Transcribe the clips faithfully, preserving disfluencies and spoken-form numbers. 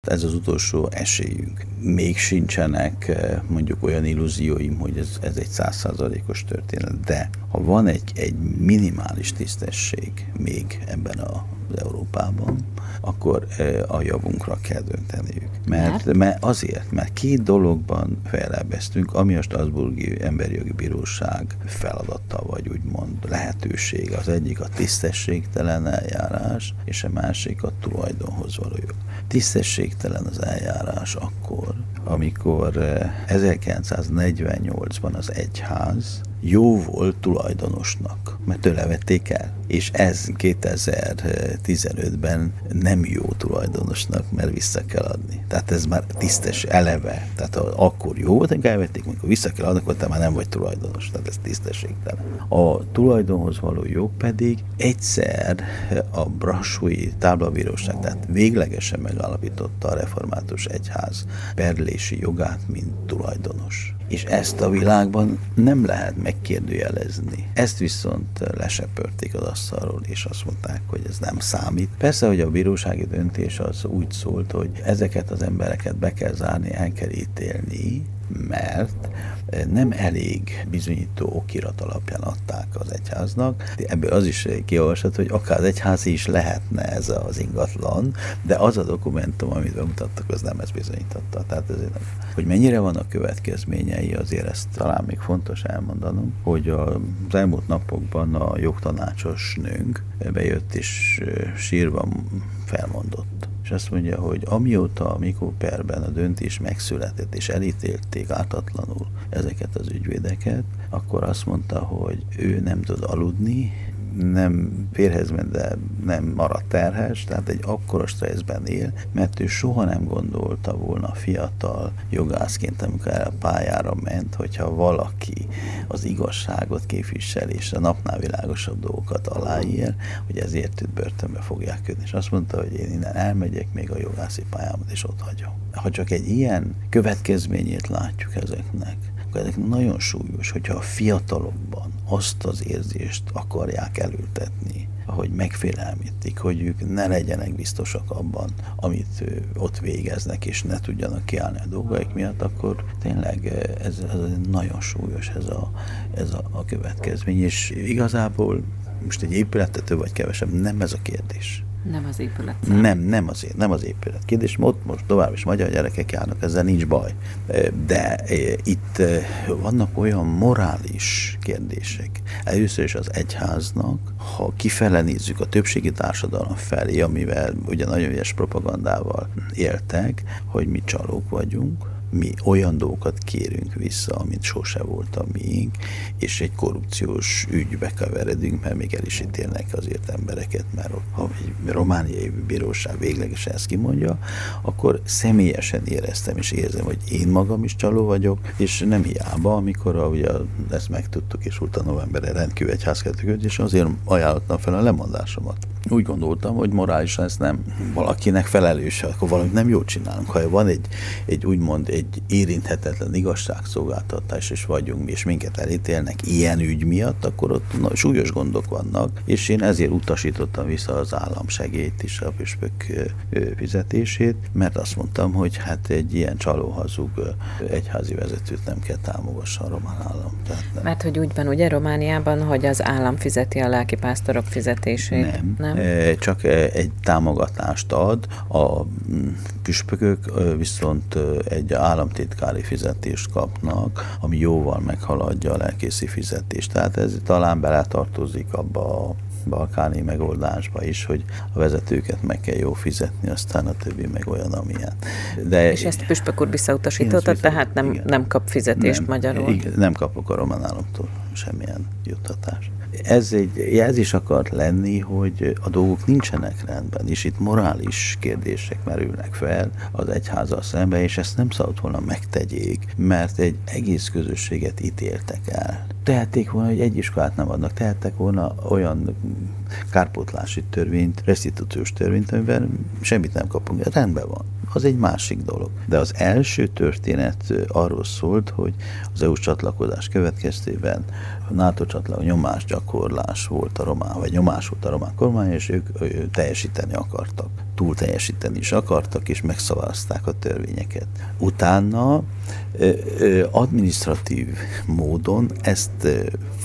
Ez az utolsó esélyünk. Még sincsenek mondjuk olyan illúzióim, hogy ez, ez egy száz százalékos történet, de ha van egy, egy minimális tisztesség még ebben a az Európában, akkor a javunkra kell dönteniük. Mert, mert azért, mert két dologban felelbeztünk, ami a Strasbourgi Emberi Jogi Bíróság feladata, vagy úgymond lehetőség. Az egyik a tisztességtelen eljárás, és a másik a tulajdonhoz való jog. Tisztességtelen az eljárás akkor, amikor ezerkilencszáznegyvennyolcban az egyház jó volt tulajdonosnak, mert tőle vették el. És ez kétezer-tizenötben nem jó tulajdonosnak, mert vissza kell adni. Tehát ez már tisztes eleve. Tehát akkor jó volt, hogy elvették, amikor vissza kell adni, akkor te már nem vagy tulajdonos. Tehát ez tisztességtelen. A tulajdonhoz való jog pedig egyszer a brassói táblabíróság, tehát véglegesen megállapította a református egyház perlési jogát, mint tulajdonos. És ezt a világban nem lehet megkérdőjelezni. Ezt viszont lesöpörték az asztalról, és azt mondták, hogy ez nem számít. Persze, hogy a bírósági döntés az úgy szólt, hogy ezeket az embereket be kell zárni, el kell ítélni, mert nem elég bizonyító okirat alapján adták az egyháznak. Ebből az is kiolvasható, hogy akár az egyházi is lehetne ez az ingatlan, de az a dokumentum, amit bemutattak, az nem ezt bizonyította. Tehát ezért, hogy mennyire vannak következményei, azért ezt talán még fontos elmondanom, hogy az elmúlt napokban a jogtanácsos nőnk bejött és sírva felmondott. És azt mondja, hogy amióta a Mikó perben a döntés megszületett, és elítélték ártatlanul ezeket az ügyvédeket, akkor azt mondta, hogy ő nem tud aludni, nem férhez ment, de nem maradt terhes, tehát egy akkora stresszben él, mert ő soha nem gondolta volna fiatal jogászként, amikor a pályára ment, hogyha valaki az igazságot képvisel, és a napnál világosabb dolgokat aláír, hogy ezért őt börtönbe fogják kötni. És azt mondta, hogy én innen elmegyek még a jogászi pályámat, és ott hagyom. Ha csak egy ilyen következményét látjuk ezeknek, akkor ezek nagyon súlyos, hogyha a fiatalokban azt az érzést akarják elültetni, ahogy megfélelmítik, hogy ők ne legyenek biztosak abban, amit ott végeznek, és ne tudjanak kiállni a dolgaik miatt, akkor tényleg ez, ez nagyon súlyos ez a, ez a, a következmény, és igazából most egy épületet több vagy kevesebb, nem ez a kérdés. Nem az épület. Nem, nem azért, nem az épület kérdés. Ott most tovább is magyar gyerekek járnak, ezzel nincs baj. De itt vannak olyan morális kérdések. Először is az egyháznak, ha kifele nézzük a többségi társadalom felé, amivel ugye nagyon ügyes propagandával éltek, hogy mi csalók vagyunk, mi olyan dolgokat kérünk vissza, amit sose volt a miénk, és egy korrupciós ügybe keveredünk, mert még el is ítélnek azért embereket, mert ha egy romániai bíróság véglegesen ezt kimondja, akkor személyesen éreztem és érzem, hogy én magam is csaló vagyok, és nem hiába, amikor a, ugye ezt megtudtuk, és utána novemberre rendkívül egyházkertük, és azért ajánlottam fel a lemondásomat. Úgy gondoltam, hogy morálisan ez nem valakinek felelős, akkor valamit nem jól csinálunk. Ha van egy, egy úgymond egy érinthetetlen igazságszolgáltatás, és vagyunk mi, és minket elítélnek ilyen ügy miatt, akkor ott na, súlyos gondok vannak, és én ezért utasítottam vissza az államsegélyt is, a püspök fizetését, mert azt mondtam, hogy hát egy ilyen csalóhazug egyházi vezetőt nem kell támogassa a román állam. Nem. Mert hogy úgy van ugye Romániában, hogy az állam fizeti a lelkipásztorok fizetését. Nem. nem? Csak egy támogatást ad, a püspökök viszont egy államtitkári fizetést kapnak, ami jóval meghaladja a lelkészi fizetést. Tehát ez talán beletartozik abba a balkáni megoldásba is, hogy a vezetőket meg kell jó fizetni, aztán a többi meg olyan, amilyen. De és ezt püspök úr visszautasította, tehát nem, nem kap fizetést nem, magyarul? Igen, nem kapok a román államtól semmilyen juttatást. Ez egy jelzés akart lenni, hogy a dolgok nincsenek rendben, és itt morális kérdések merülnek fel az egyházzal szemben, és ezt nem szabad volna megtegyék, mert egy egész közösséget ítéltek el. Tehették volna, hogy egy iskolát nem adnak, tehettek volna olyan kárpótlási törvényt, resztitúciós törvényt, amiben semmit nem kapunk. Rendben van. Az egy másik dolog. De az első történet arról szólt, hogy az é u-s csatlakozás következtében a NATO csatlakozás nyomásgyakorlás volt a román, vagy nyomás volt a román kormány, és ők teljesíteni akartak. túl teljesíteni is akartak, és megszavazták a törvényeket. Utána adminisztratív módon ezt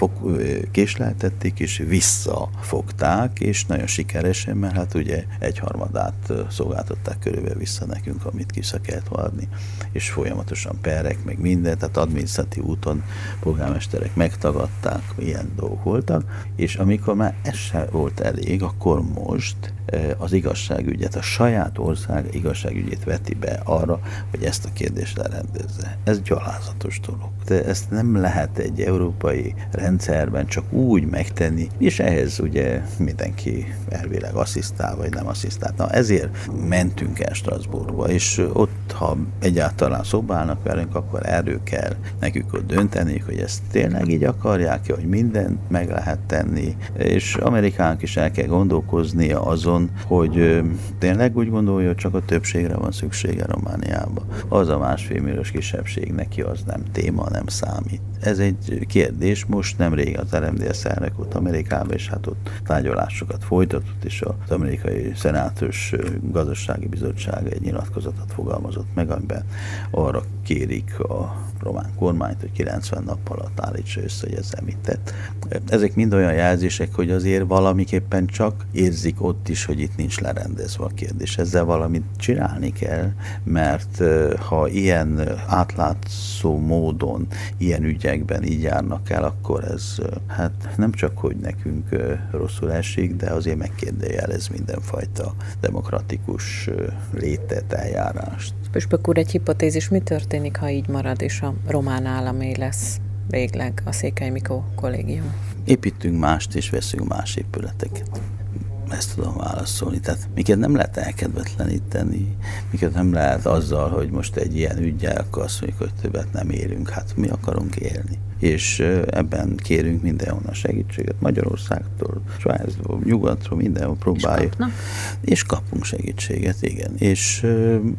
késleltették, és visszafogták, és nagyon sikeresen, mert hát ugye egyharmadát szolgáltatták körülbelül vissza nekünk, amit vissza kellett adni, és folyamatosan perek, meg minden, tehát adminisztratív úton polgármesterek megtagadták, ilyen dolgok voltak, és amikor már ez sem volt elég, akkor most az igazságügyet, a saját ország igazságügyét veti be arra, hogy ezt a kérdést lerendezze. Ez gyalázatos dolog. De ezt nem lehet egy európai rendszerben csak úgy megtenni, és ehhez ugye mindenki elvileg asszisztál, vagy nem asszisztál. Na ezért mentünk el Strasbourgba, és ott, ha egyáltalán szobálnak velünk, akkor erről kell nekük ott dönteni, hogy ezt tényleg így akarják, hogy mindent meg lehet tenni, és Amerikának is el kell gondolkoznia azon, hogy tényleg úgy gondolja, hogy csak a többségre van szüksége Romániában. Az a másfél milliós kisebbség, neki az nem téma, nem számít. Ez egy kérdés, most nemrég az er em dé es elnök ott Amerikában, és hát ott tárgyalásokat folytatott, és az amerikai szenátus gazdasági bizottság egy nyilatkozatot fogalmazott meg, amiben arra kérik a román kormányt, hogy kilencven nap alatt állítsa össze, hogy ezzel mit tett. Ezek mind olyan jelzések, hogy azért valamiképpen csak érzik ott is, hogy itt nincs lerendezve a kérdés. Ezzel valamit csinálni kell, mert ha ilyen átlátszó módon, ilyen ügyekben így járnak el, akkor ez hát nem csak, hogy nekünk rosszul esik, de azért megkérdőjelez mindenfajta demokratikus létet, eljárást. Püspök úr, egy hipotézis, mi történik, ha így marad, és a román államé lesz végleg a Székely Mikó kollégium? Építünk mást, és veszünk más épületeket. Ezt tudom válaszolni. Tehát miket nem lehet elkedvetleníteni, miket nem lehet azzal, hogy most egy ilyen üggyel akkor azt mondjuk, hogy többet nem élünk. Hát mi akarunk élni. És ebben kérünk mindenhonnan segítséget, Magyarországtól, Svájctól, nyugatról, mindenhol próbáljuk. És, és kapunk segítséget, igen. És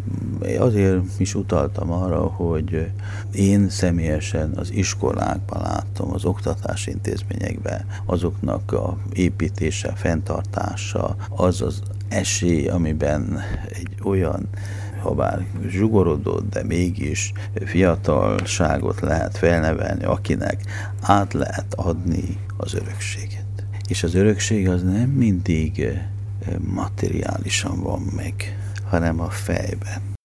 azért is utaltam arra, hogy én személyesen az iskolákban látom, az oktatási intézményekben azoknak a építése, fenntartása, az az esély, amiben egy olyan, habár zsugorodott, de mégis fiatalságot lehet felnevelni, akinek át lehet adni az örökséget. És az örökség az nem mindig materiálisan van meg, hanem a fejben.